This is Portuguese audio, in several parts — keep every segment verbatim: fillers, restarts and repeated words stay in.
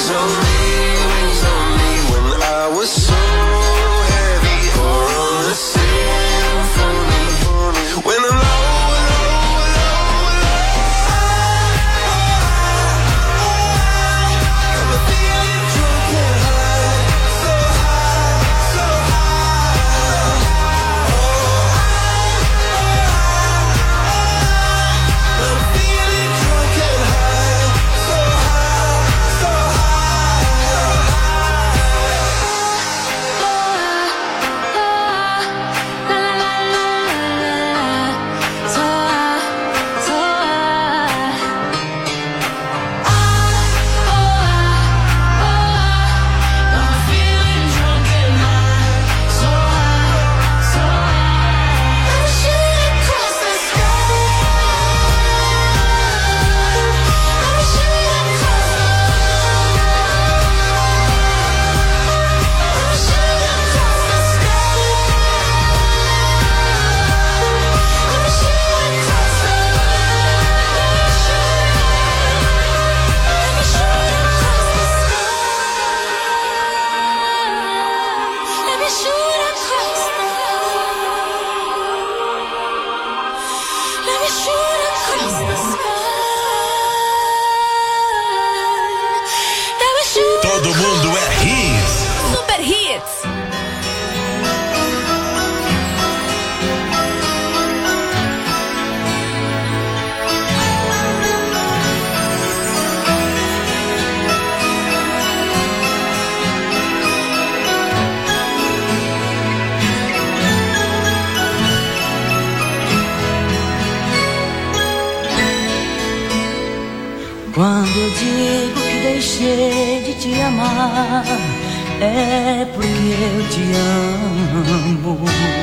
wings on me, wings on me. When I was so heavy, or on the symphony. When I'm low, low, low, low, I'm feeling drunk and high, so high, so high. I'm feeling drunk and high, so high, so Todo mundo é hits. Super Hits. Quando eu digo que deixei de te amar, é porque eu te amo.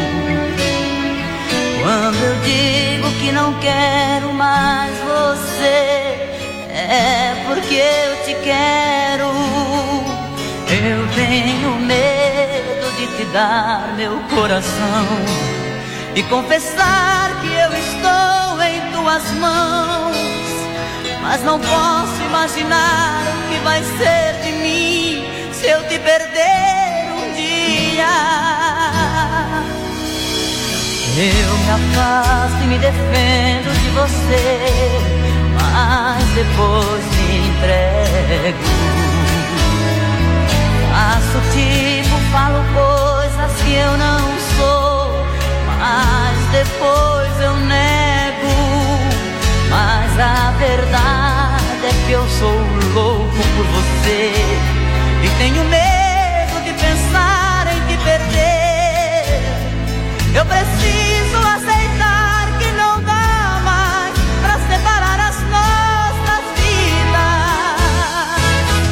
Quando eu digo que não quero mais você, é porque eu te quero. Eu tenho medo de te dar meu coração e confessar que eu estou em tuas mãos. Mas não posso imaginar o que vai ser de mim se eu te perder um dia. Eu me afasto e me defendo de você, mas depois me entrego. Faço tipo, falo coisas que eu não sou, mas depois eu nego. Mas a verdade é que eu sou louco por você e tenho medo de pensar em te perder. Eu preciso aceitar que não dá mais pra separar as nossas vidas.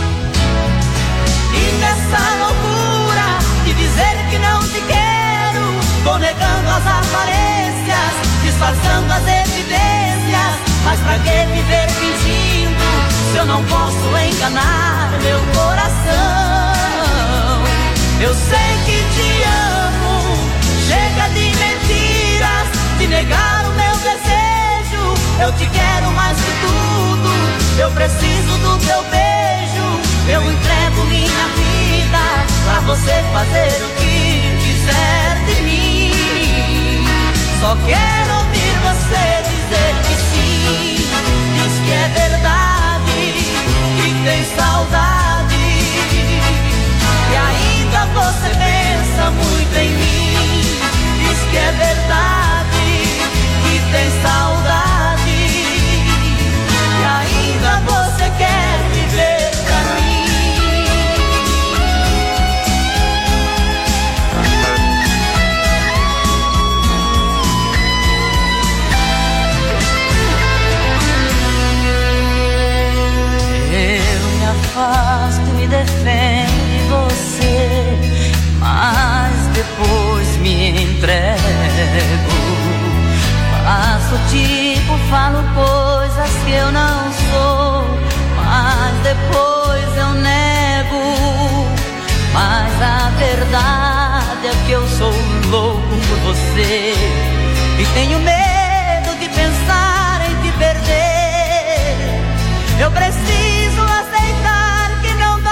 E nessa loucura de dizer que não te quero, vou negando as aparências, disfarçando as evidências. Mas pra que viver fingindo se eu não posso enganar meu coração? Eu sei que te amo, chega de mentiras, de negar o meu desejo. Eu te quero mais que tudo, eu preciso do teu beijo. Eu entrego minha vida pra você fazer o que quiser de mim. Só quero ouvir você dizer que sim. Diz que é verdade, que tem saudade, e ainda você pensa muito em mim. Diz que é verdade, que tem saudade, e ainda você quer viver pra mim. Afasto, me defendo de você, mas depois me entrego. Faço tipo, falo coisas que eu não sou, mas depois eu nego. Mas a verdade é que eu sou louco por você e tenho medo de pensar em te perder. Eu preciso aceitar que não dá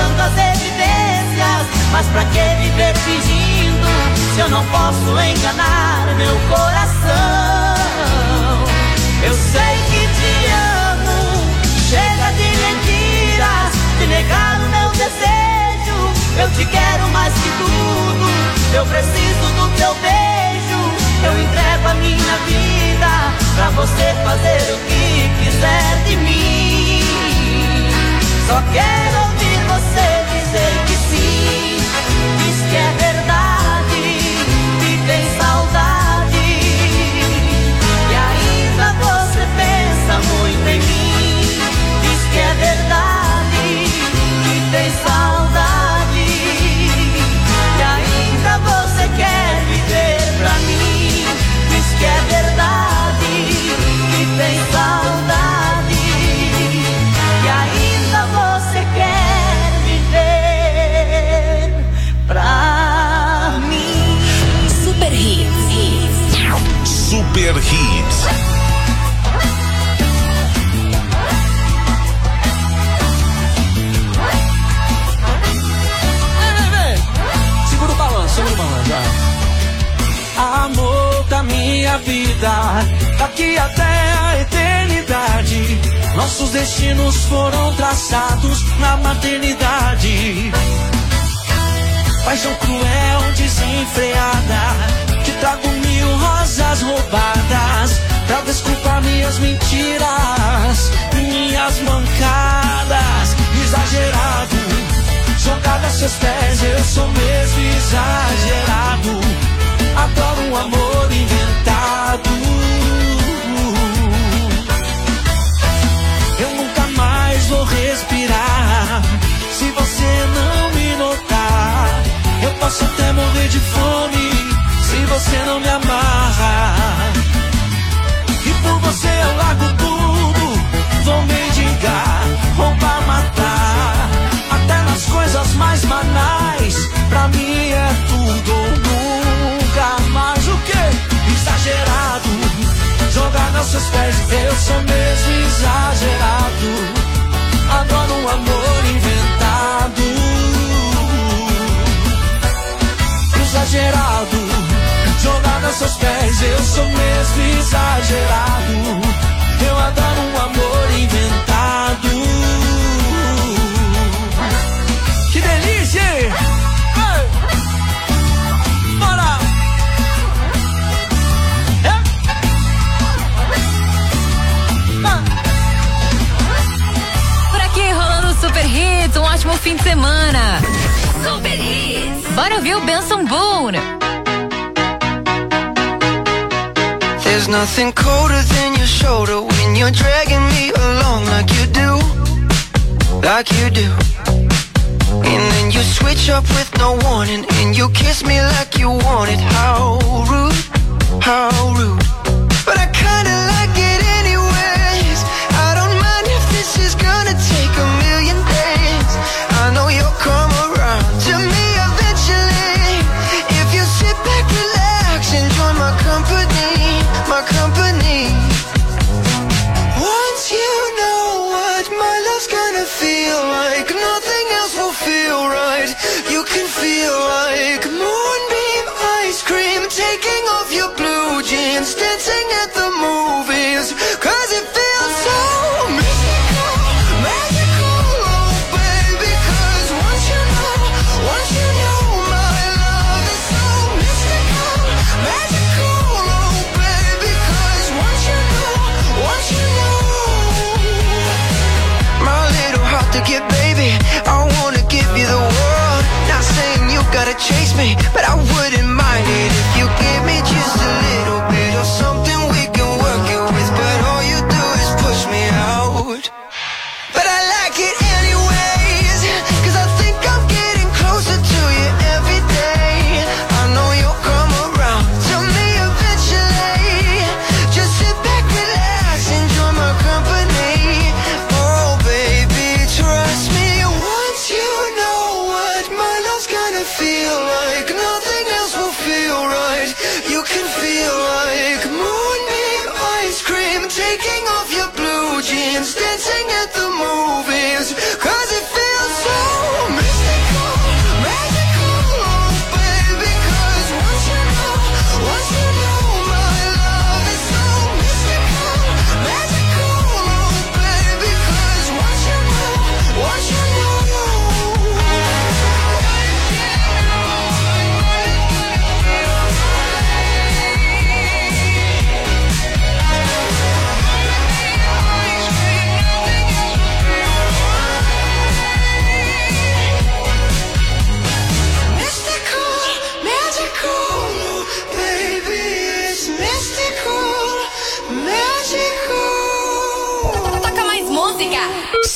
mostrando as evidências. Mas pra que viver fingindo, se eu não posso enganar meu coração? Eu sei que te amo, chega de mentiras, de negar o meu desejo. Eu te quero mais que tudo, eu preciso do teu beijo. Eu entrego a minha vida pra você fazer o que quiser de mim. Só quero ouvir você dizer que sim, diz que é verdade, que tem saudade, e ainda você pensa muito em mim. Diz que é verdade, que tem saudade, e ainda você quer viver pra mim. Diz que é verdade, que tem saudade, e ainda você quer viver pra mim. Super Hits. Super Hits. Segura o balanço, segura o balanço. Amor da minha vida, daqui até a eternidade, nossos destinos foram traçados na maternidade. Paixão cruel, desenfreada, te trago mil rosas roubadas pra desculpar minhas mentiras, minhas mancadas. Exagerado, jogado a seus pés, eu sou mesmo exagerado. Adoro um amor inventado. Eu nunca mais vou respirar se você não me notar. Eu posso até morrer de fome se você não me amarrar. E por você eu largo tudo, vou mendigar, roubar, matar, até nas coisas mais banais. Pra mim é tudo ou nunca mais. O quê? Exagerado, jogar nos seus pés, eu sou mesmo exagerado. Adoro um amor inventado. Exagerado, jogar nos seus pés, eu sou mesmo exagerado. Eu adoro um amor inventado. Que delícia! Ei! Bora! É? Ah. Por aqui rolando Super Hits, um ótimo fim de semana. Super Hits. Bora ouvir o Benson Boone. There's nothing colder than your shoulder when you're dragging me along like you do, like you do. And then you switch up with no warning, and you kiss me like you want it. How rude, how rude. But I kinda like it anyways. I don't mind if this is gonna take a million days. I know you'll come around to me eventually. If you sit back, relax, enjoy my company, my company. Once you know what my love's gonna feel like, nothing else will feel right. You can feel like moonbeam ice cream, taking off your blue jeans, dancing at the movies. Cause it feels so mystical, magical, oh baby. Cause once you know, once you know my love is so mystical, magical, oh baby. Cause once you know, once you know, my little heart to get, baby, I wanna give you the world. Not saying you gotta chase me, but I wouldn't mind it if you give me just a little bit of something we can work it with. But all you do is push me out. But I like it anyways, cause I think I'm getting closer to you every day. I know you'll come around to me eventually. Just sit back, relax, enjoy my company. Oh baby, trust me. Once you know what my love's gonna feel like, nothing else will feel right. You can feel like moonbeam ice cream, taking off your blue jeans, dancing at the movies. Cause it feels so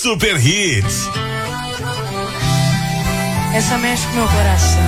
Super Hits. Essa mexe com meu coração.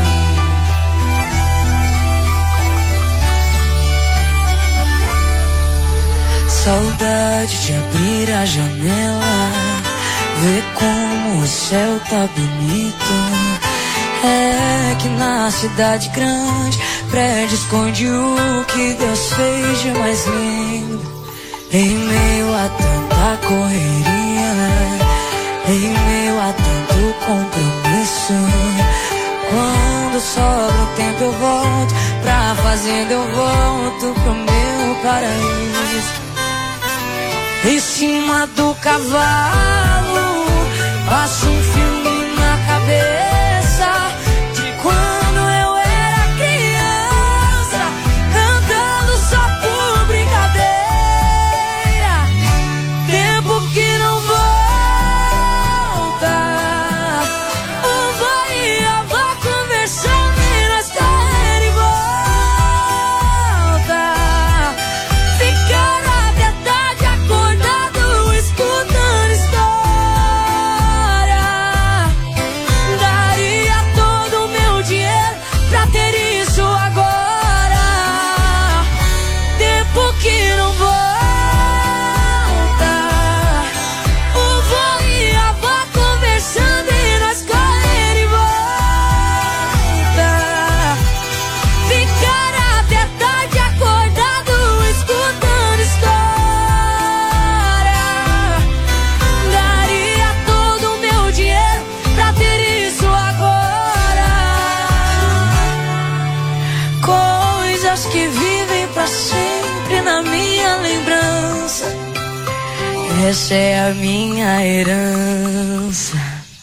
Saudade de abrir a janela, ver como o céu tá bonito. É que na cidade grande, prédio esconde o que Deus fez de mais lindo. Em meio a tanta correria, em meio a tanto compromisso, quando sobra o tempo eu volto pra fazenda, eu volto pro meu paraíso. Em cima do cavalo, passo um filme na cabeça de quando eu era criança, cantando só por brincadeira. Tempo que não volta, o vô e a avó conversando e nós correndo em volta, ficando até tarde acordado escutando história. Daria todo o meu dinheiro pra ter isso agora. Tempo que não volta, o vô e a avó conversando e nós correndo em volta, ficar até tarde acordado escutando história. Daria todo o meu dinheiro pra ter isso agora. Coisas que vivem pra sempre na minha lembrança. Essa é a minha herança.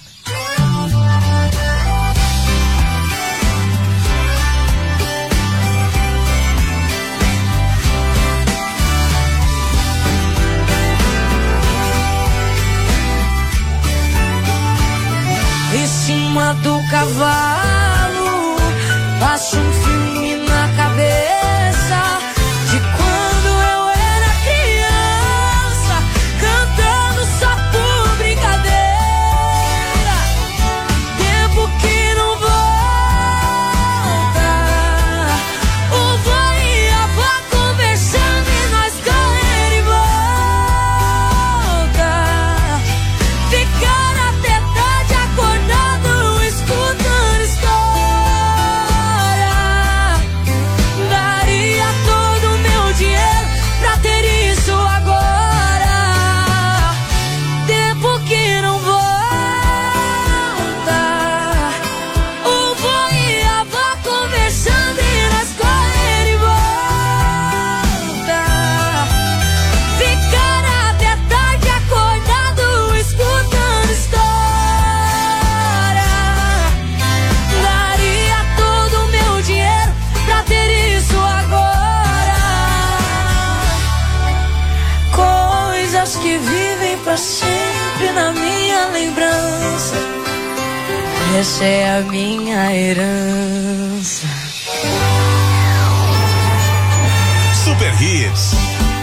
Em cima do cavalo, passo um filme na cabeça de quando eu era criança, cantando só por brincadeira. Tempo que não volta, o vô e a avó conversando e nós correndo em volta, ficar até tarde acordado escutando história. Daria todo o meu dinheiro pra ter isso agora. Tempo que não volta, o vô e a avó conversando e nós correndo em volta, ficar até tarde acordado escutando história. Daria todo o meu dinheiro pra ter isso agora. Coisas que vivem pra sempre na minha lembrança. Essa é a minha herança. Super Hits.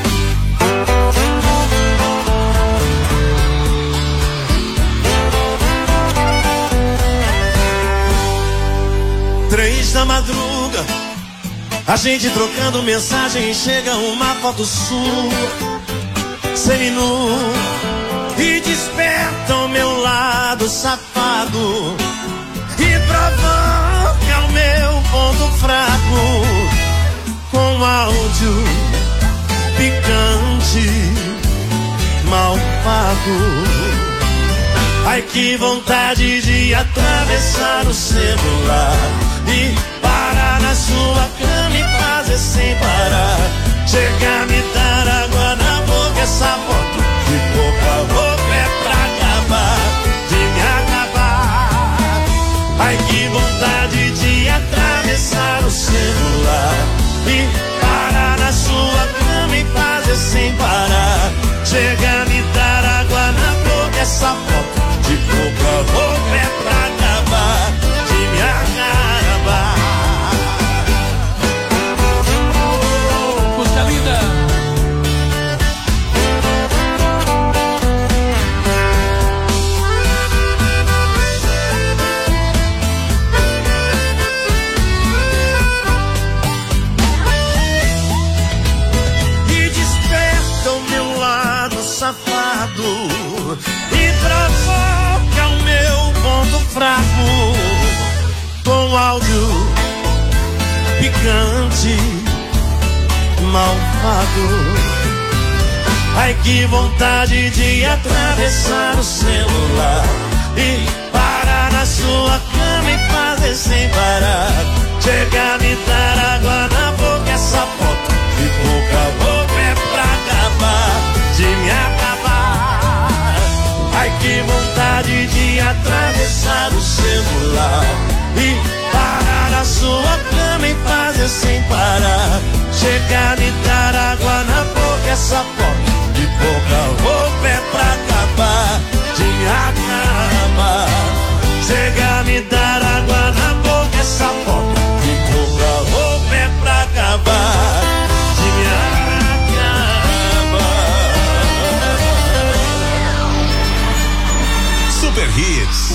Três da madruga, a gente trocando mensagem, chega uma foto sua, seminu, e desperta o meu lado safado e provoca o meu ponto fraco com áudio picante, mal pago. Ai, que vontade de atravessar o celular e parar na sua cama e fazer sem parar. Chega a me dar água na boca, essa foto de boca a boca é pra acabar, de me acabar. Ai, que vontade de atravessar o celular e parar na sua cama e fazer sem parar. Chega a me dar água na boca, essa foto de boca a boca é pra acabar, de me acabar. Música linda. áudio picante, malvado. Ai, que vontade de atravessar o celular e parar na sua cama e fazer sem parar. Chega a me dar água na boca, essa foto de boca a boca é pra acabar, de me acabar. Ai, que vontade de atravessar o celular e parar na sua cama e fazer sem parar. Chega a me dar água na boca, essa foto de boca a boca é pra acabar, de me acabar. Chega a me dar água na boca, essa foto de boca a boca é pra acabar, de me acabar. Super Hits.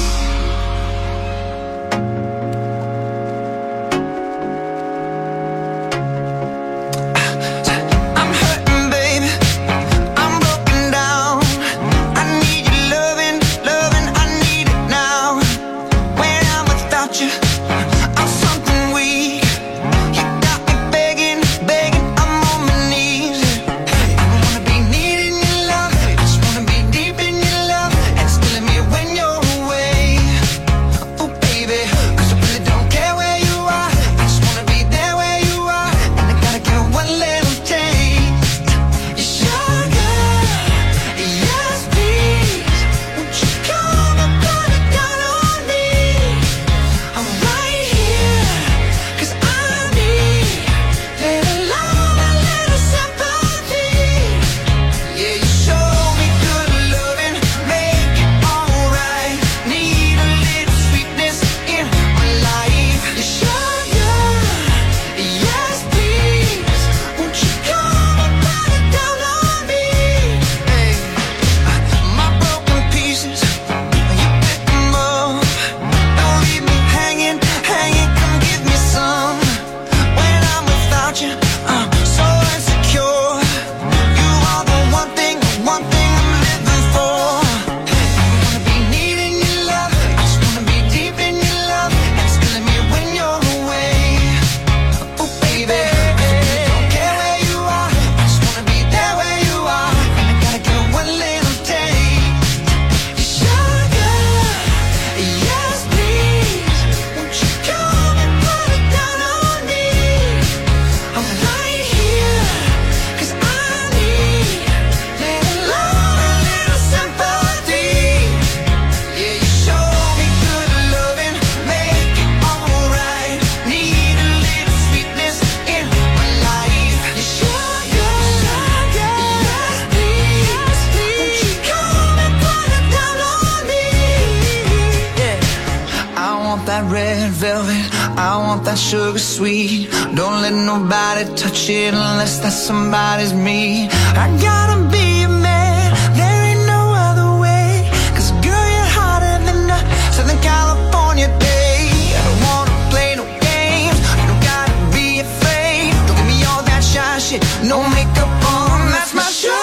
Sugar sweet, don't let nobody touch it unless that somebody's me. I gotta be a man, there ain't no other way. Cause girl, you're hotter than a Southern California day. I don't wanna play no games, you don't gotta be afraid. Don't give me all that shy shit, no makeup on, that's my sugar.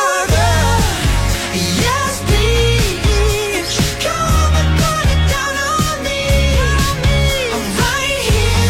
Yes, please, come and put it down on me. I'm right here.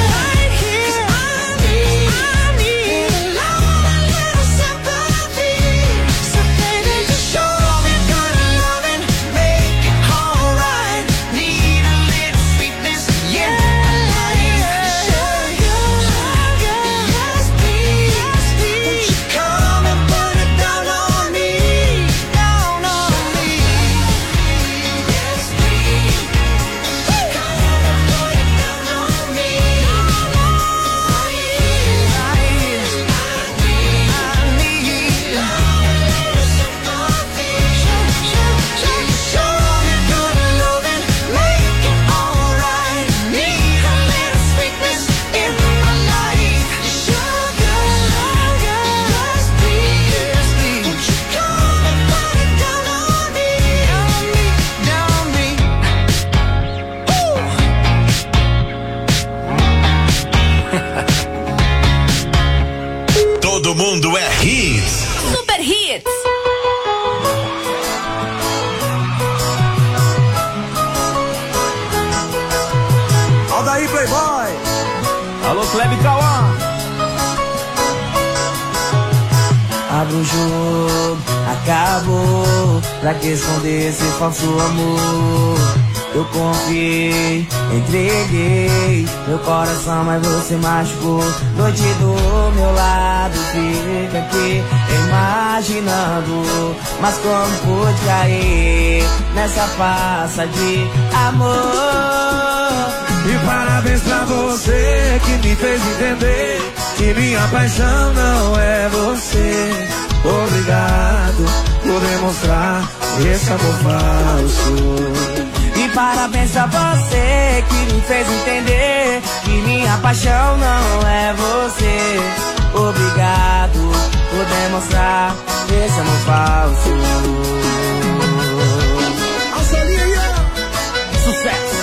Todo mundo é hits. Super Hits. Roda aí, Playboy. Alô, Kleber Cauã. Abre o jogo, acabou. Pra que esconder esse falso amor? Eu confiei, entreguei meu coração, mas você machucou. Noite do meu lado, fica aqui imaginando. Mas como pude cair nessa farsa de amor? E parabéns pra você que me fez entender que minha paixão não é você. Obrigado por demonstrar esse amor falso. E parabéns a você que me fez entender que minha paixão não é você. Obrigado por demonstrar esse amor falso. Sucesso!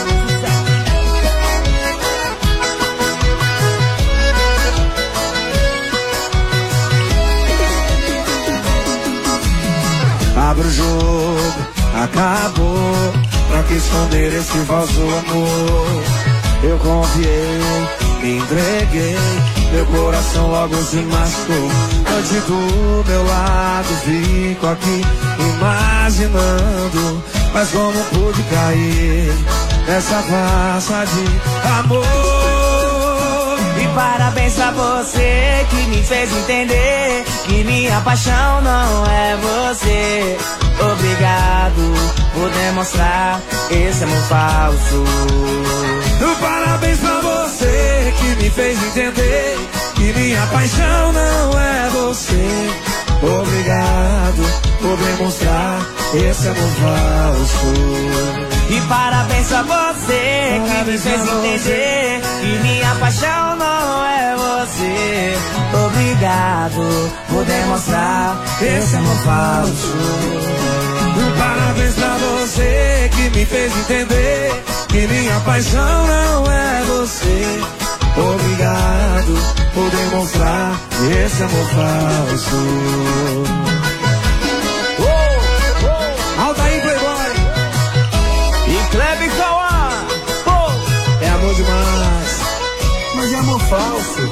Abre o jogo, acabou. Pra que esconder esse falso amor? Eu confiei, me entreguei, meu coração logo se machucou. Antes do meu lado, fico aqui imaginando. Mas como pude cair nessa farsa de amor? E parabéns a você que me fez entender que minha paixão não é você. Obrigado por demonstrar esse amor falso. Parabéns pra você que me fez entender que minha paixão não é você. Obrigado por demonstrar esse amor falso. E parabéns a você que me fez entender que minha paixão não é você. Obrigado por demonstrar esse amor falso. Parabéns pra você que me fez entender que minha paixão não é você. Obrigado por demonstrar esse amor falso. Oh, oh. Altair Playboy e Kleber Cauã. Oh. É amor demais, mas é amor falso.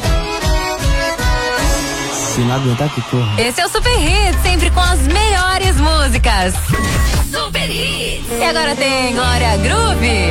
Se não aguentar que porra. Esse é o Super Hits, sempre com as melhores músicas. Super Hits. E agora tem Glória Groove.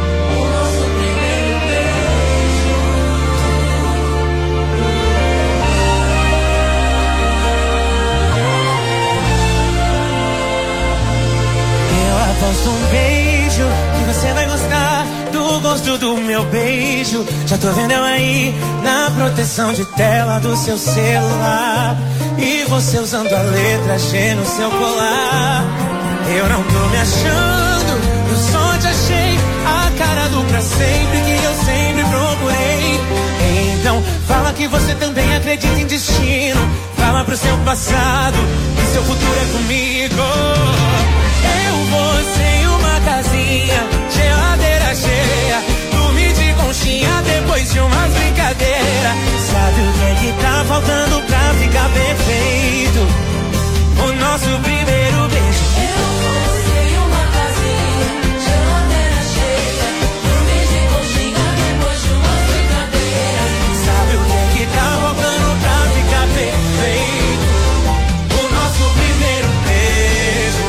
Eu aposto um beijo que você vai gostar do gosto do meu beijo. Já tô vendo eu aí na proteção de tela do seu celular. E você usando a letra G no seu colar. Eu não tô me achando, eu só te achei a cara do pra sempre que eu sempre procurei. Então fala que você também acredita em destino. Fala pro seu passado que seu futuro é comigo. Eu, você e uma casinha, geladeira cheia, dormir de conchinha depois de umas brincadeiras. Sabe o que é que tá faltando pra ficar perfeito? O nosso primeiro beijo. Eu, você e uma casinha, geladeira cheia, dormir de conchinha depois de umas brincadeiras. Sabe o que é que tá faltando pra ficar perfeito? O nosso primeiro beijo.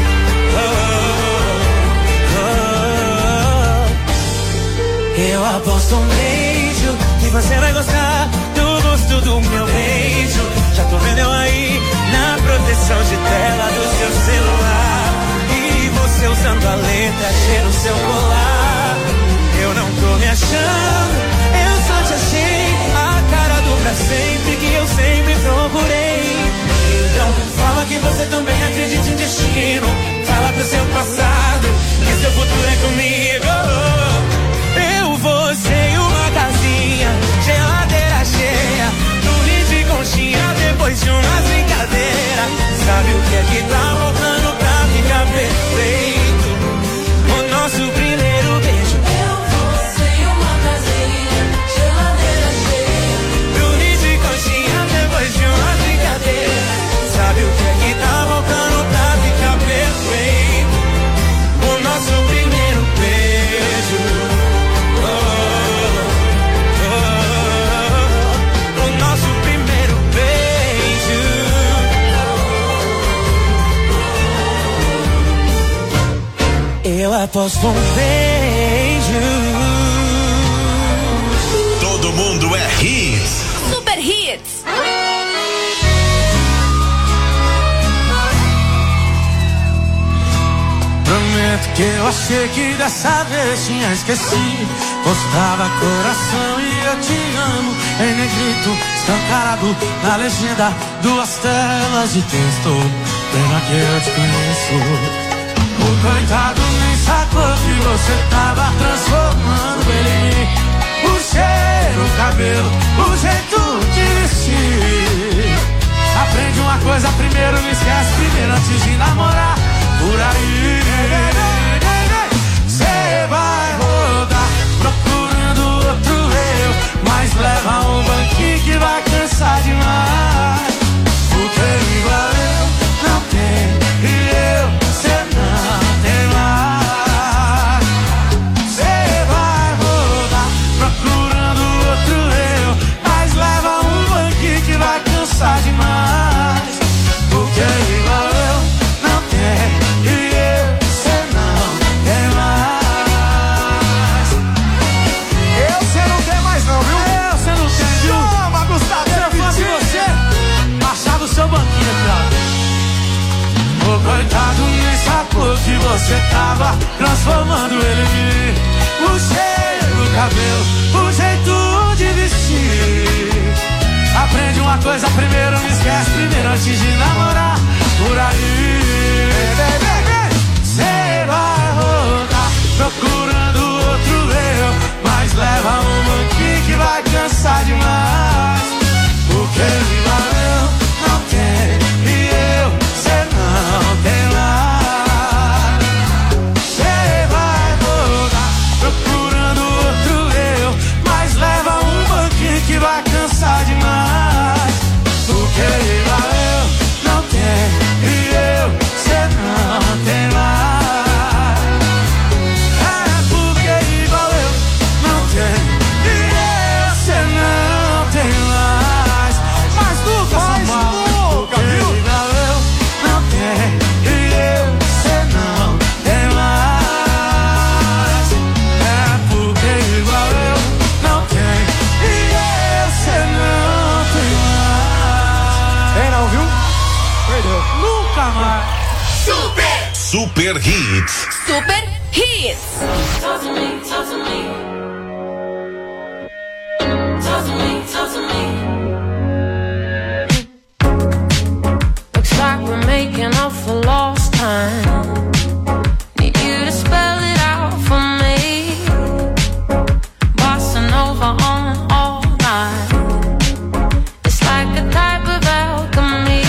Eu aposto um beijo que você vai gostar do gosto do meu beijo. Já tô vendo eu aí na proteção de tela do seu celular. E você usando a letra G no seu colar. Eu não tô me achando, eu só te achei a cara do pra sempre que eu sempre procurei. Então fala que você também acredita em destino. Fala pro seu passado que seu futuro é comigo. Eu, você e uma casinha, geladeira cheia, dormir de conchinha depois de umas brincadeiras. Sabe o que é que tá faltando pra ficar perfeito? O nosso primeiro beijo. Eu, após um beijo. Todo mundo é hits. Super Hits. Prometo que eu achei que dessa vez tinha esquecido. Postava coração e eu te amo em negrito, escancarado na legenda, duas telas de texto. Pena que eu te conheço. O coitado nem sacou que você tava transformando ele em mim. O cheiro, o cabelo, o jeito de vestir. Aprende uma coisa primeiro, não esquece primeiro antes de namorar. Por aí cê vai rodar procurando outro eu, mas leva um banquinho que vai cansar demais. Porque igual eu não tem e eu cê não tem mais. Cê vai rodar procurando outro eu, mas leva um banquinho que vai cansar demais. Porque igual eu não tem e eu cê não tem mais. Eu cê não tem mais não, viu? Eu cê não tem, viu? Chama, Gustavo, eu faço você baixar do seu banquinho, cara. O coitado nem sacou que você tava transformando ele em mim. O cheiro, o cabelo, o jeito de vestir. Aprende uma coisa primeiro, não esquece primeiro antes de namorar. Por aí cê vai rodar procurando outro eu, mas leva um banquinho que vai cansar demais. Porque igual eu não tenho e eu cê não tem mais. Cê vai rodar procurando outro eu, mas leva um banquinho que vai cansar demais. Porque igual eu não tenho e eu cê não tem mais. É porque igual eu não tenho e eu cê não tem mais. Mas nunca Samuel, nunca, porque viu? igual eu não tenho e eu cê não tem mais. É porque igual eu não tenho e eu cê não tem mais. Tem não, viu? Perdeu. Nunca mais. Super, Super Hits. Super Hits. Talk to me, talk to me. Talk to me, talk to me. Looks like we're making up for lost time. Need you to spell it out for me. Bossa Nova on all night. It's like a type of alchemy.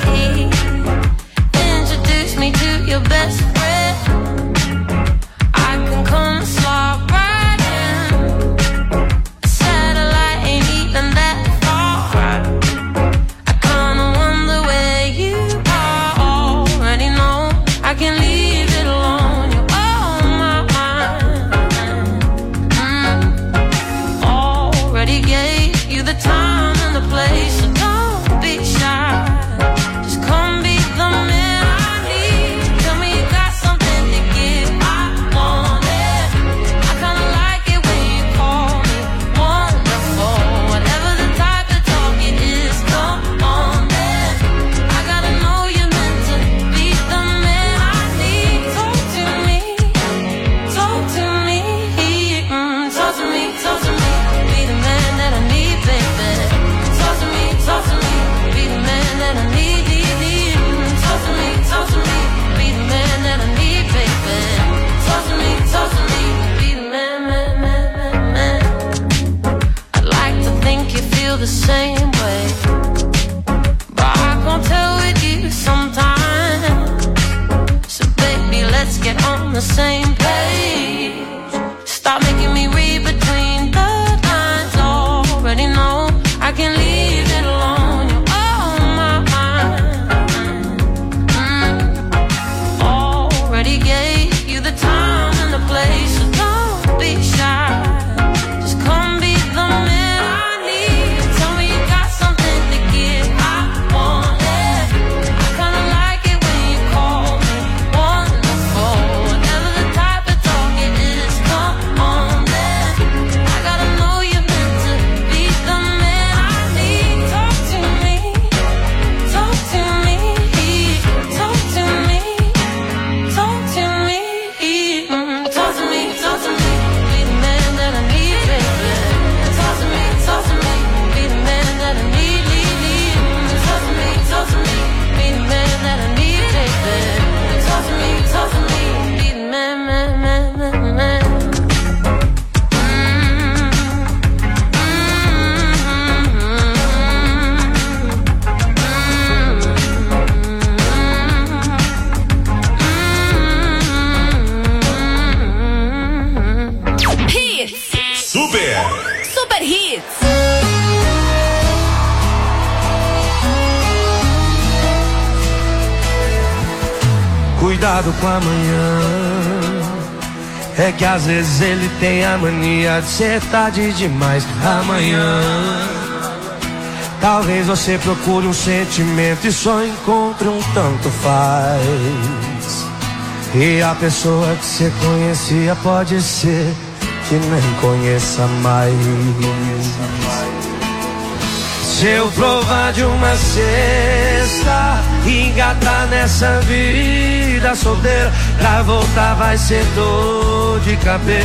Introduce me to your best friend. I can come slide right in. Super. Super Hits. Cuidado com amanhã. É que às vezes ele tem a mania de ser tarde demais. Amanhã talvez você procure um sentimento e só encontre um tanto faz. E a pessoa que você conhecia pode ser que nem conheça mais. Se eu provar de uma cesta e engatar nessa vida solteira, pra voltar vai ser dor de cabeça.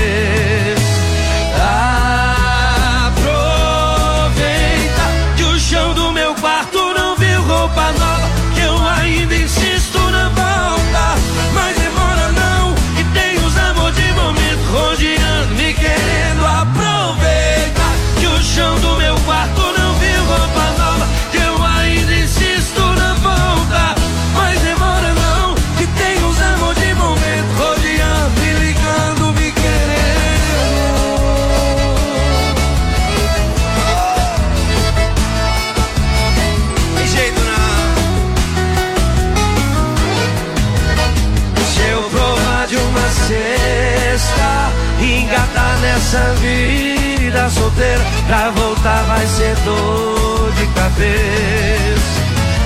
Aproveita que o chão do meu quarto não viu roupa nova, que eu ainda insisto na volta. Mas demora não, que tem os amor de momento rodeando, me querendo. Aproveita que o chão do meu quarto não viu roupa nova, que eu ainda insisto na volta. Mas demora não, que tem os amor de momento rodeando, me ligando, me querendo. Tem jeito não. Se eu provar de uma cesta e engatar nessa vida solteira, pra voltar vai ser dor de cabeça.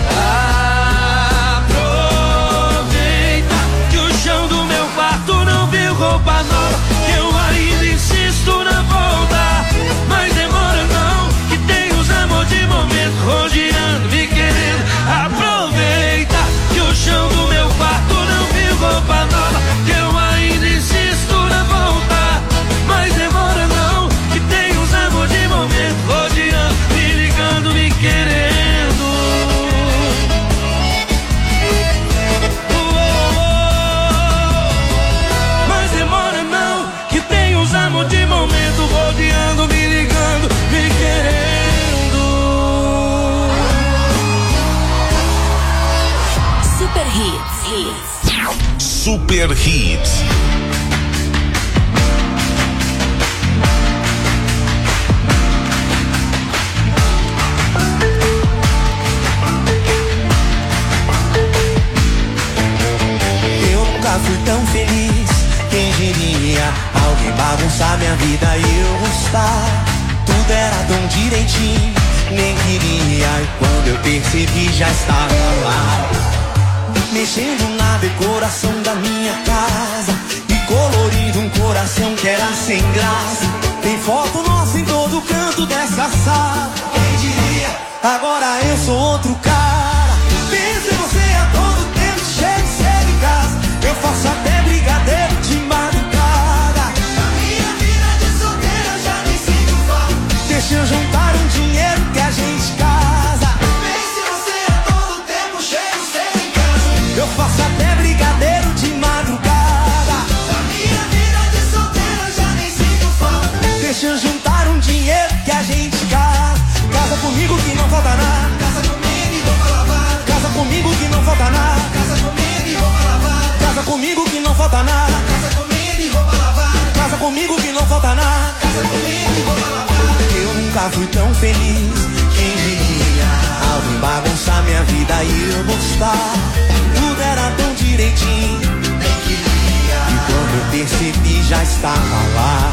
Aproveita que o chão do meu quarto não viu roupa nova, que eu ainda insisto na volta. Mas demora não, que tem os amor de momento rodeando, me querendo. Aproveita que o chão do meu quarto não viu roupa nova, que eu ainda insisto na volta. Mas demora não, que tem os amor de momento rodeando, me ligando, me querendo. Mas demora não, que tem os amor de momento rodeando, me ligando, me querendo. Super Hits. Hits. Super Hits. Eu nunca fui tão feliz, quem diria? Alguém bagunçar minha vida e eu gostar. Tudo era tão direitinho, nem queria. E quando eu percebi já estava lá, mexendo na decoração da minha casa e colorindo um coração que era sem graça. Tem foto nossa em todo canto dessa sala, quem diria? Agora eu sou outro cara. Penso em você a todo tempo, chego cedo em casa. Eu faço até brigadeiro de madrugada. Na minha vida de solteira eu já nem sinto falta. Deixa eu juntar um dinheiro que a gente casa. Penso em você a todo tempo, chego cedo em casa. Eu faço até brigadeiro de madrugada. Na minha vida de solteira eu já nem sinto falta. Deixa eu juntar um dinheiro que a gente casa. Casa comigo que não falta nada. Casa comigo e roupa lavada. Casa comigo que não falta nada. Casa comigo e roupa lavada. Casa comigo que não falta nada. Casa comigo e roupa lavada. Casa comigo que não falta nada. Casa comigo e roupa lavada. Eu nunca fui tão feliz, quem diria? Alguém bagunçar minha vida e eu gostar. Tudo era tão direitinho, nem queria. E quando eu percebi já estava lá,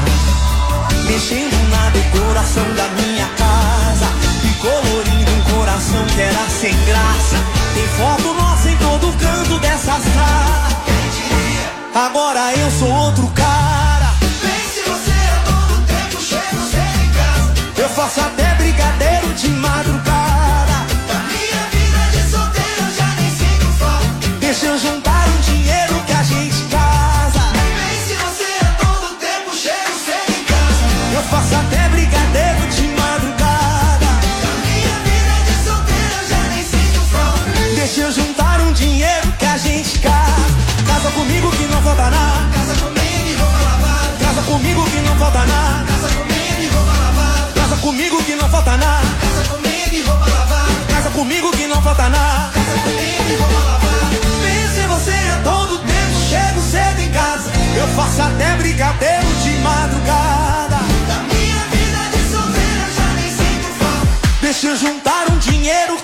mexendo na decoração da minha casa e colorindo um coração que era sem graça. Tem foto nossa em todo canto dessa sala, quem diria? Agora eu sou outro cara. Pense você a todo tempo, chego cedo em casa. Eu faço até brigadeiro de madrugada. Da minha vida de solteiro eu já nem sinto falta. Deixa eu juntar um dinheiro que a gente casa. Pense você a todo tempo, chego cedo em casa. Eu faço até brigadeiro de madrugada. Da minha vida de solteiro eu já nem sinto falta. Deixa eu juntar um dinheiro que a gente casa. Casa comigo que não falta nada. Casa comigo e roupa lavada. Casa comigo que não falta nada. Casa comigo e roupa lavada. Casa comigo que não falta nada. Casa comigo e roupa lavada. Casa comigo que não falta nada. Casa comigo e roupa lavada. Pense em você a todo tempo, chego cedo em casa. Eu faço até brigadeiro de madrugada. Da minha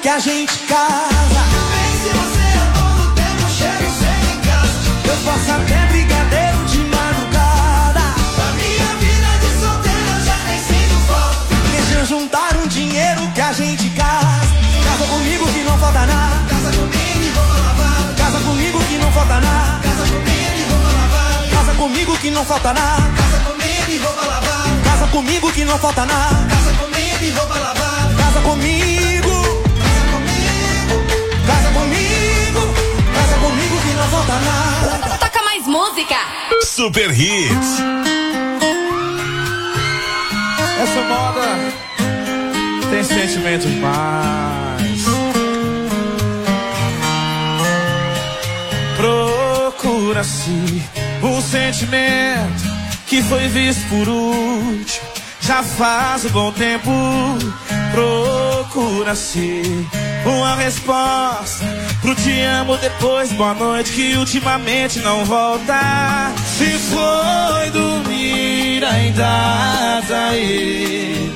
que a gente casa. Bem, se você é bom no tempo, eu chego sempre em casa. Eu faço até brigadeiro de madrugada. Pra minha vida de solteiro eu já nem sinto falta. Deixa eu juntar um dinheiro que a gente casa. Casa comigo que não falta nada. Casa comigo e roupa lavada. Casa comigo que não falta nada. Casa comigo e roupa lavada. Casa comigo que não falta nada. Casa comigo e roupa lavada. Casa comigo que não falta nada. Casa comigo e roupa lavada. Casa comigo. Casa comigo. Casa comigo que não falta nada. Toca mais música. Super Hits. Essa moda tem sentimento demais. Procura-se um sentimento que foi visto por último. Já faz um bom tempo. Procura-se uma resposta pro te amo depois, boa noite, que ultimamente não volta. Se foi dormir ainda tá aí,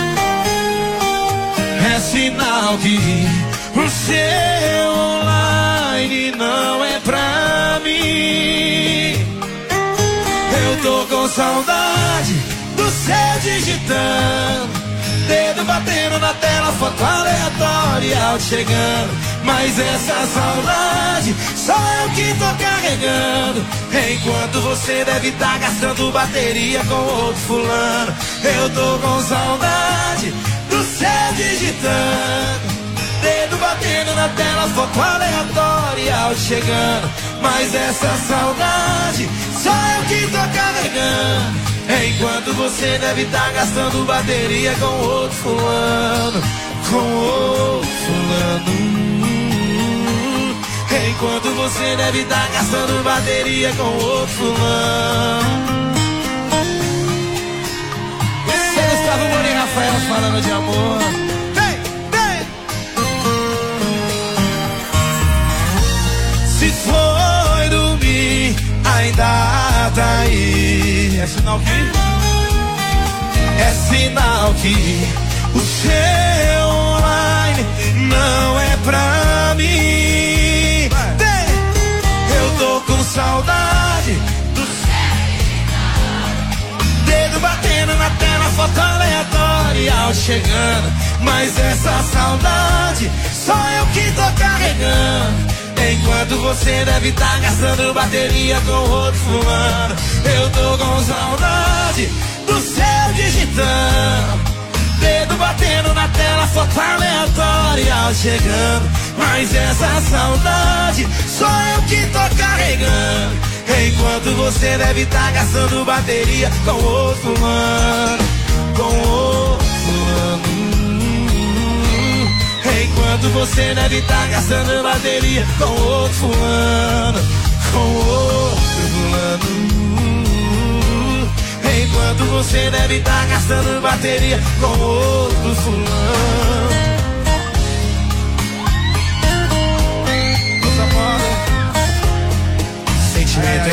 é sinal que o seu online não é pra mim. Eu tô com saudade do seu digitando, dedo batendo na tela, foto aleatória, áudio chegando. Mas essa saudade só eu que tô carregando, enquanto você deve tá gastando bateria com outro fulano. Eu tô com saudade do céu digitando, dedo batendo na tela, foto aleatória, áudio chegando. Mas essa saudade só eu que tô carregando, enquanto você deve tá gastando bateria com outro fulano. Com outro fulano. Enquanto você deve tá gastando bateria com outro fulano. Você Gustavo Moura e Rafaela falando de amor. Vem, vem. Se foi dormir, ainda tá aí. É sinal que? É sinal que o seu online não é pra mim. Eu tô com saudade do dedo batendo na tela, foto aleatória, áudio chegando. Mas essa saudade só eu que tô carregando, enquanto você deve tá gastando bateria com outro fulano. Eu tô com saudade do céu digitando, dedo batendo na tela, foto aleatória, áudio chegando. Mas essa saudade só eu que tô carregando, enquanto você deve tá gastando bateria com outro fulano. Com outro fulano. Enquanto você deve tá gastando bateria com outro fulano. Com outro fulano. Enquanto você deve tá gastando bateria com outro fulano. Sentimento, hein?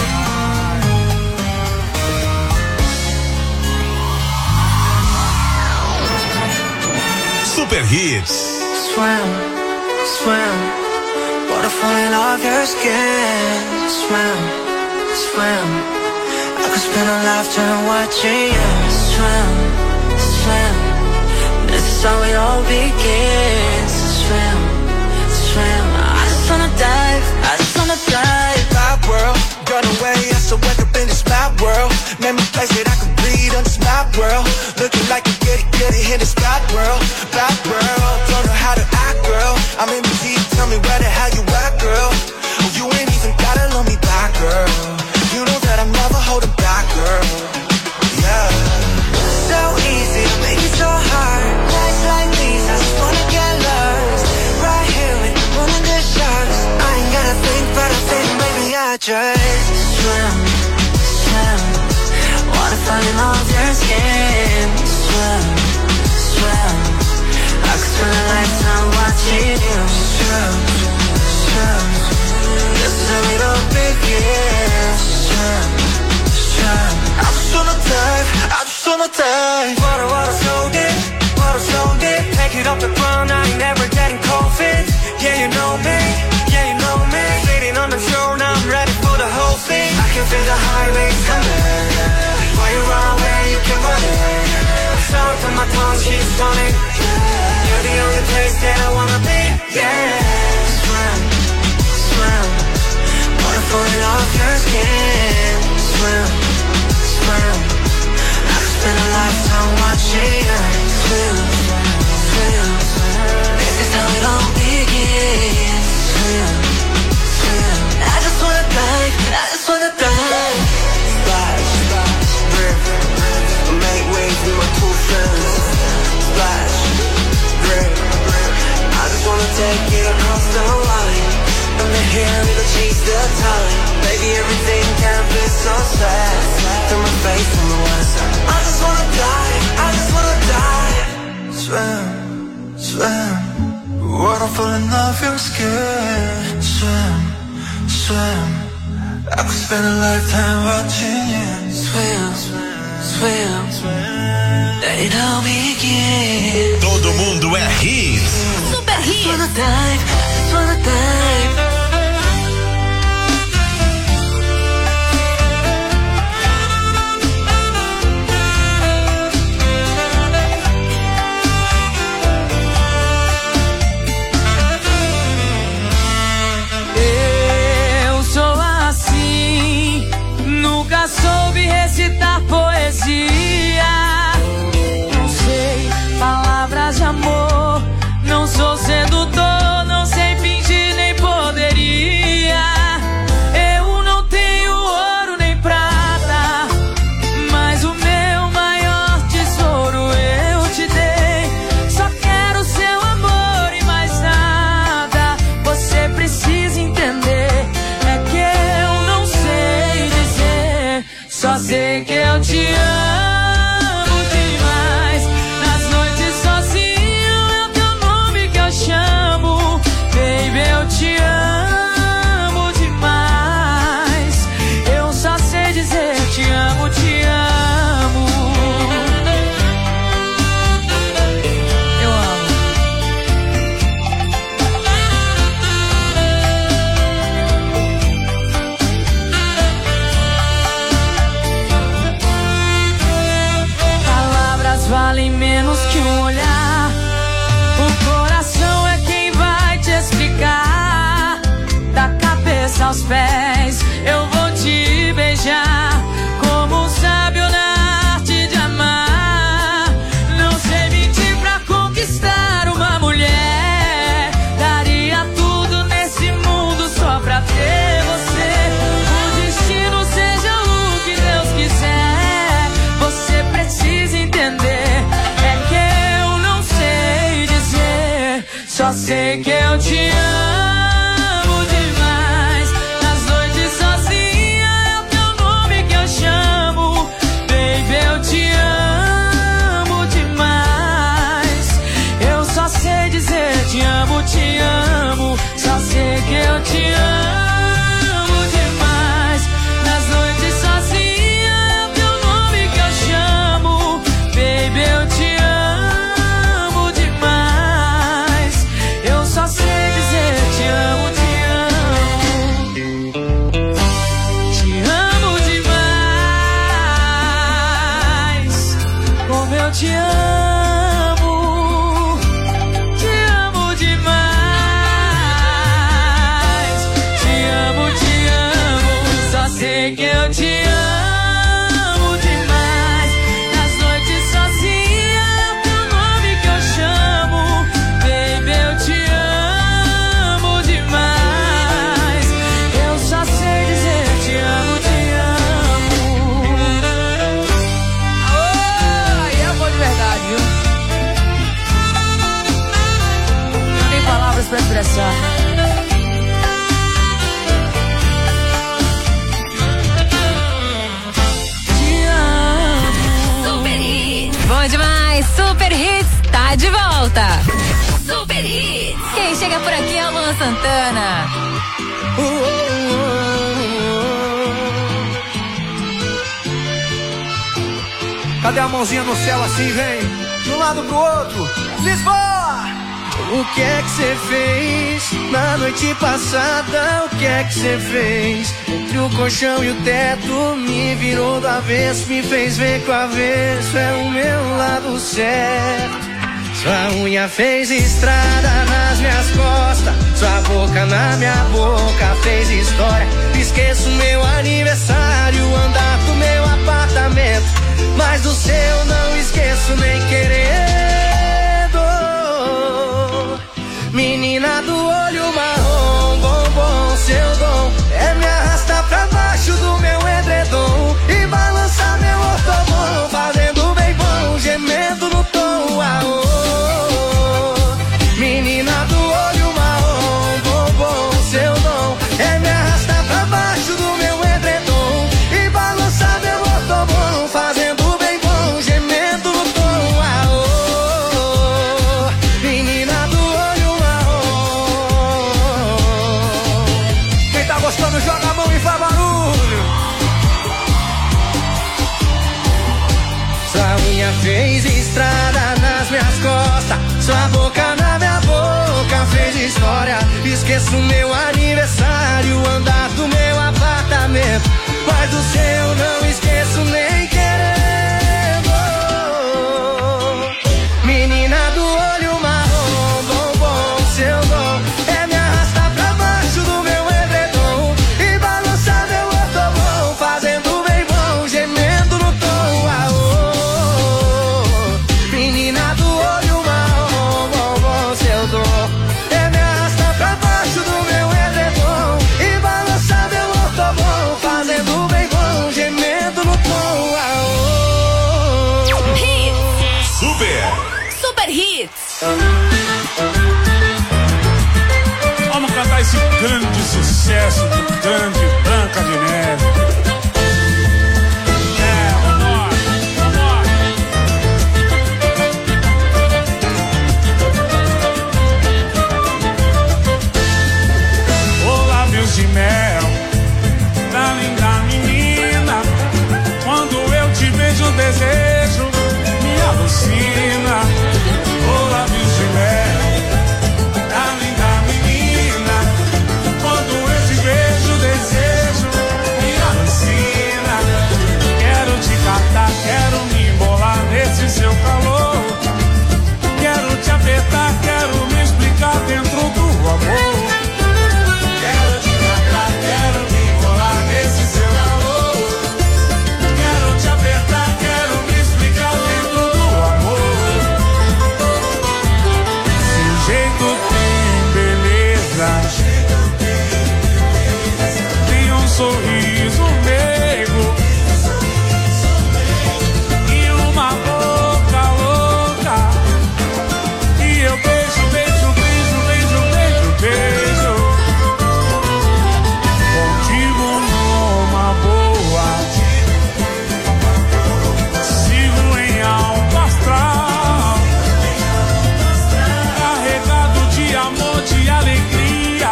Super Hits. Swim, swim, waterfall off your skin. Swim, swim, I could spend a lifetime watching you. Swim, swim, this is how it all begins. Swim, swim, I just wanna dive, I just wanna dive. My world, run away, I still wake up in this my world. Name a place that I can breathe on this my world. Looking like you get it, get it, hit this black world. Black world, don't know how to act, girl. I'm in the deep, tell me where the hell you at, girl. Oh, you ain't even gotta love me back, girl. You know that I'm never holding back, girl. Yeah. So easy to make it so hard. Nights like these, I just wanna get lost. Right here with the moon and the stars. I ain't gotta think, but I think maybe I just swim, swim. Wanna fall in love with your skin. Swim, swim. I could spend a lifetime watching you. Swim, swim. This is how it all begins. Swim, swim. I just wanna dive, I just wanna dive. Water, water, so deep. Water, bottle so deep, take it off the ground, I ain't never getting cold feet. Yeah, you know me, yeah, you know me. Sitting on the throne, I'm ready for the whole thing. I can feel the highways coming. While you run away, you can run it. Sound on my tongue, she's stunning. You're the only place that I wanna be. Yeah, swim, swim. Water falling off your skin. Swim, swim. I could spend a lifetime watching you swim, swim, swim. This is how it all begins. Swim, swim. I just wanna dive, I just wanna dive. Splash, splash, rip, make waves with my two friends. Splash, rip, I just wanna take it across the line. I'm the here, we gon' chase the time. Baby, everything can be so sad. Through my face from the west. I just wanna die, I just wanna die. Swim, swim. Water falling off your skin. Swim, swim. I could spend a lifetime watching you swim, swim, swim. Let it all begin. Todo mundo é hits. Super I just Hits. wanna dive, I just wanna dive. Eu sou assim, nunca soube recitar poesia. Não sei palavras de amor, não sou sedutor, não sei fingir nem poderia. Eu não tenho ouro nem prata, mas o meu maior tesouro eu te dei. Só quero seu amor e mais nada. Você precisa entender, é que eu não sei dizer. Só sei que eu te amo demais. Nas noites sozinho é o teu nome que eu chamo. Baby, eu te amo demais. Eu só sei dizer te amo, te amo. Eu amo. Palavras valem menos que um olhar. O coração é quem vai te explicar. Da cabeça aos pés eu vou te beijar, como um sábio na arte de amar. Não sei mentir pra conquistar uma mulher. Daria tudo nesse mundo só pra ter você. O destino seja o que Deus quiser. Você precisa entender, é que eu não sei dizer. Só sei que eu te amo demais. Nas noites sozinha é o teu nome que eu chamo. Baby, eu te amo demais. Eu só sei dizer te amo, te amo. Só sei que eu te amo demais. Nas noites sozinha é o teu nome que eu chamo. Baby, eu te amo demais. Eu só sei dizer te amo, te amo. Te amo demais. Como eu te amo. Te amo demais. Te amo, te amo. Só sei que eu te amo demais. Nas noites sozinha é o teu nome que eu chamo. Baby, eu te amo demais. Eu só sei dizer te amo, te amo. Oh, e amor de verdade, viu? Não tem palavras pra expressar. Te amo. Super Hits. Bom demais. Super Hits tá de volta. Super Hits. Quem chega por aqui é o Luan Santana. Cadê a mãozinha no céu assim, vem? De um lado pro outro. Lisboa! O que é que você fez na noite passada? O que é que você fez? Entre o colchão e o teto me virou do avesso, me fez ver que o avesso é o meu lado certo. Sua unha fez estrada nas minhas costas, sua boca na minha boca fez história. Esqueço meu aniversário, andar do meu apartamento, mas do seu não esqueço nem querendo. Menina do olho marrom, bombom, seu dom é me arrastar pra baixo do meu edredom e balançar meu ortobom, fazendo bem bom, gemendo no tom. Aô. Menina do olho marrom, bombom, seu dom é me arrastar pra baixo do meu edredom e balançar meu ortobom, fazendo bem bom, gemendo no tom. Aô. Menina do olho marrom. Quem tá gostando, joga a mão e faz barulho. Sua unha fez estrada nas minhas costas, sua boca na minha boca fez história. Esqueço meu aniversário, andar do meu apartamento, mas do seu não esqueço nem querendo. Menina do olho marrom, bombom, seu dom é me arrastar pra baixo do meu edredom e balançar meu ortobom, fazendo bem bom, gemendo no tom. Aô. Menina do olho marrom, bombom, seu dom é me arrastar pra baixo do meu edredom e balançar meu ortobom, fazendo bem bom, gemendo no tom. Aô. Hits. Super. Super Hits. Vamos cantar esse grande sucesso do grande Branca de Neve. É, vambora, vambora. Ô lábios de mel da linda menina, quando eu te vejo o desejo me alucina. Ô lábios de mel da linda menina, quando eu te vejo o desejo me alucina. Quero te catar, quero me embolar nesse seu calor, quero te apertar, quero me explicar dentro do amor. Quero te catar, quero me embolar nesse seu calor, quero te apertar, quero me explicar dentro do amor. Se o jeito tem beleza, tem um sorriso meigo e uma boca louca, e eu beijo, beijo, beijo, beijo, beijo, beijo. Contigo numa boa, sigo em alto astral, carregado de amor, de alegria.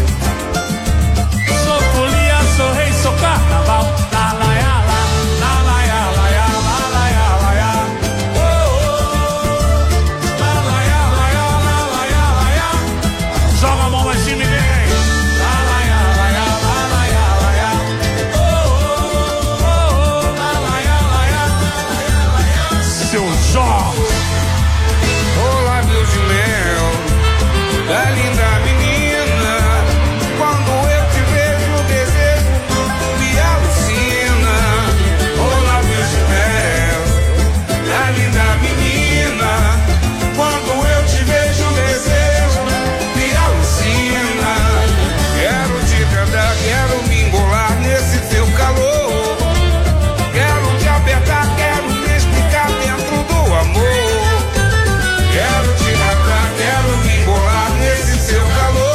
Sou folia, sou rei, sou carnaval. La la ya la, la la ya la ya, la la ya la ya. Oh, oh, oh. La la ya la ya, la la ya la ya. Joga a mão lá em cima e vem. La la ya la ya, la la ya la ya. Oh, oh, oh, oh. La la ya la ya, la la ya. Seu Jorge. Ô lábios de mel da linda menina, quando eu te vejo o desejo me alucina. Ô lábios de mel da linda menina, quando eu te vejo o desejo me alucina. Quero te cantar, quero me embolar nesse teu calor, quero te apertar, quero me explicar dentro do amor. Quero te matar, quero me embolar nesse seu calor,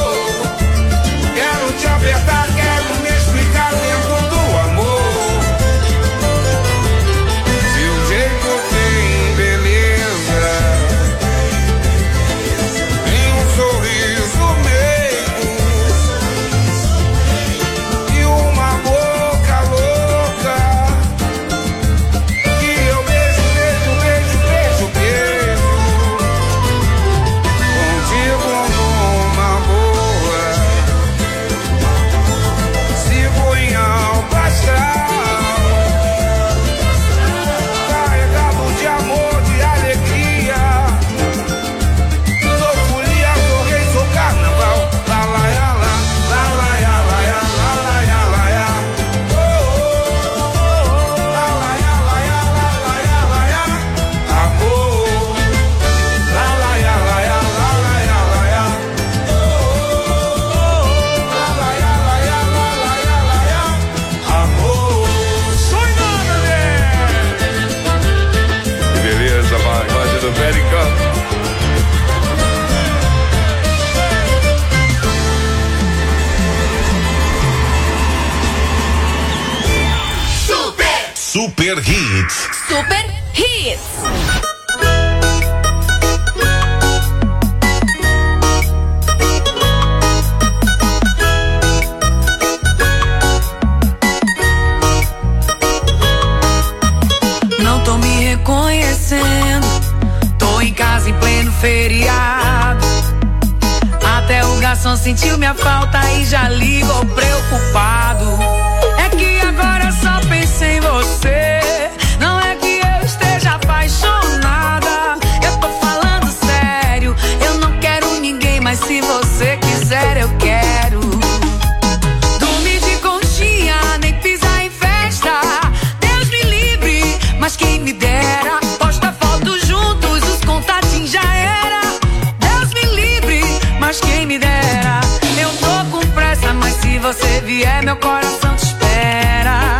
Super Hits. Super Hits. Não tô me reconhecendo, tô em casa em pleno feriado. Até o garçom sentiu minha falta e já ligou preocupado. É que agora eu só penso em você. Não é que eu esteja apaixonada, eu tô falando sério. Eu não quero ninguém, mas se você quiser eu quero. Dormir de conchinha, nem pisar em festa. Deus me livre, mas quem me dera. Posta foto juntos, os contatinhos já era. Deus me livre, mas quem me dera. Eu tô com pressa, mas se você vier meu coração te espera.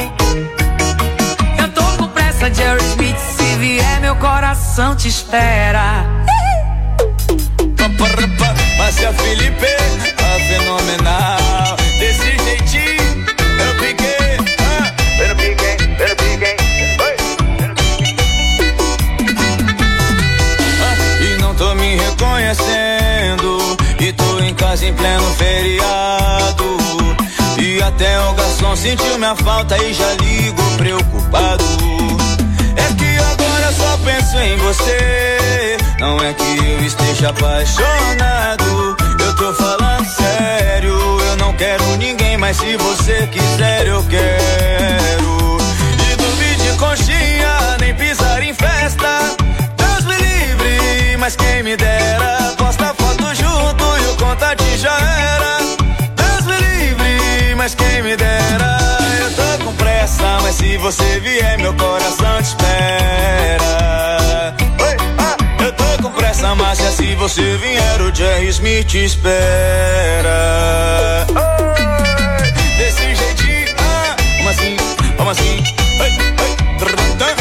Eu tô com pressa, Jerry Smith, se vier meu coração te espera. Márcia Felipe, tá fenomenal. Desse jeitinho, eu piquei, ah, eu piquei, eu piquei. Ah, e não tô me reconhecendo, e tô em casa em pleno feriado. E até o garçom sentiu minha falta e já ligou preocupado. É que agora só penso em você. Não é que eu esteja apaixonado, eu tô falando sério. Eu não quero ninguém, mas se você quiser eu quero. E dormir de conchinha, nem pisar em festa. Deus me livre, mas quem me dera. Posta foto junto e o contato já era. Deus me livre, mas quem me dera. Eu tô com pressa, mas se você vier meu coração te espera. Oi, ah, eu tô com pressa, Márcia, se você vier o Jerry Smith te espera. Oi, desse jeitinho, ah, como assim, como assim. Oi, oi, trum, trum.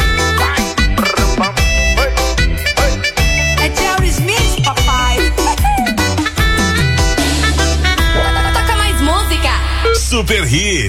É Jerry Smith, papai. Toca mais música. Super Hits.